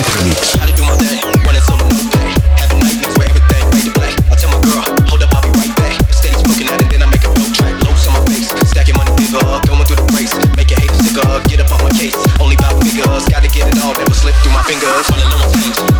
Remix. Gotta do my thing, running solo, no day. Having nightmares where everything fade to black. I tell my girl, hold up, I'll be right back. Steady smoking at it, then I make a flow track. Lows on my face, stacking money bigger, going through the race. Make your haters sicker, get up on my case. Only about figures, gotta get it all, never slip through my fingers. Running low on things.